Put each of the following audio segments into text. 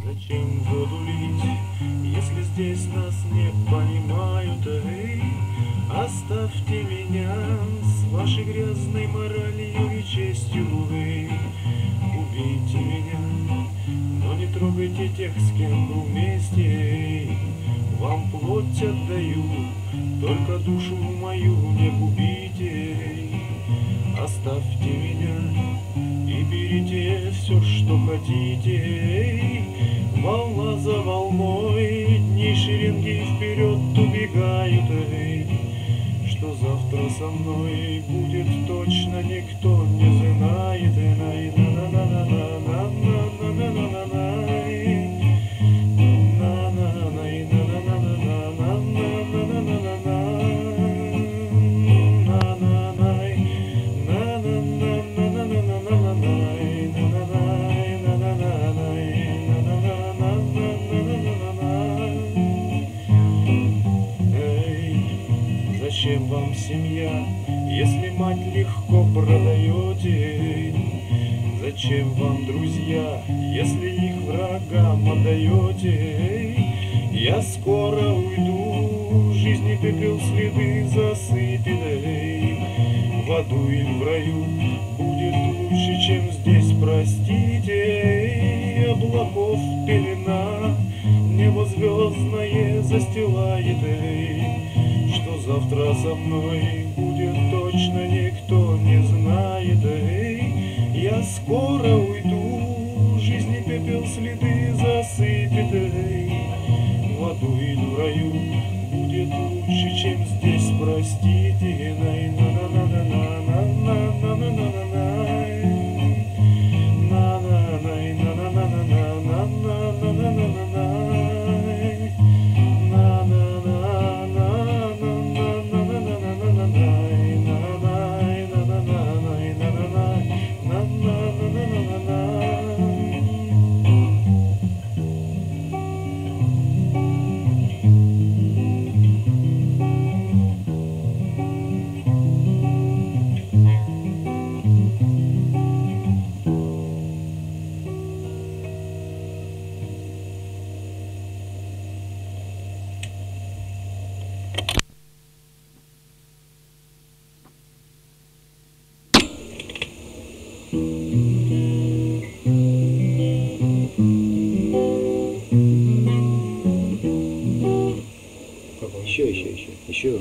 Зачем воду лить, если здесь нас не понимают? Эй, оставьте меня с вашей грязной моралью и честью. Эй, убейте меня, но не трогайте тех, с кем мы вместе. Эй, вам плоть отдаю, только душу мою не губите. Эй, оставьте меня и берите все, что хотите. Эй, волна за волной, дни шеренги вперед убегают. Эй, что завтра со мной будет, точно никто не знает. Зачем вам семья, если мать легко продаете? Зачем вам друзья, если их врагам отдаете? Я скоро уйду, жизни пепел следы засыпет. В аду или в раю будет лучше, чем здесь, простите. Облаков пелена, небо звездное застилает. Что завтра со мной будет, точно никто не знает. Эй, я скоро уйду, жизни пепел следы засыпет. Эй, в аду или в раю будет лучше, чем здесь, простите. Еще.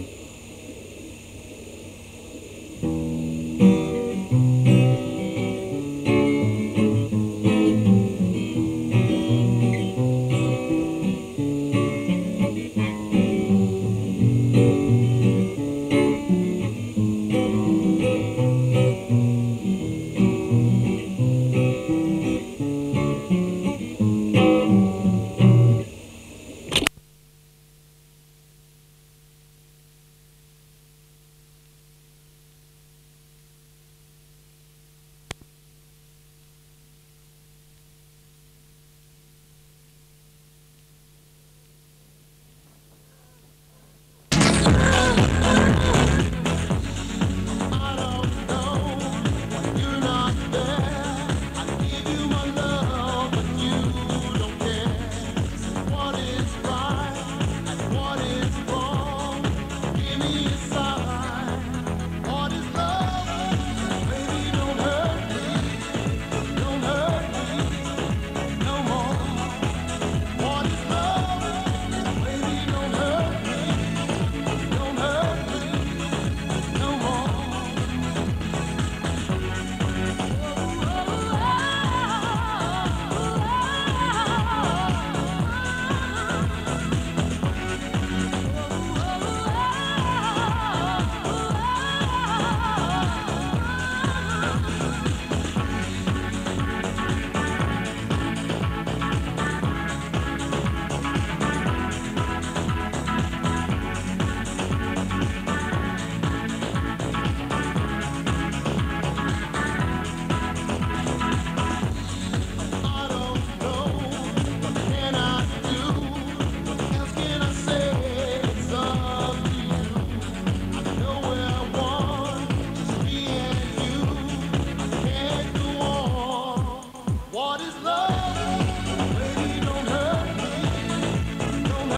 What is love?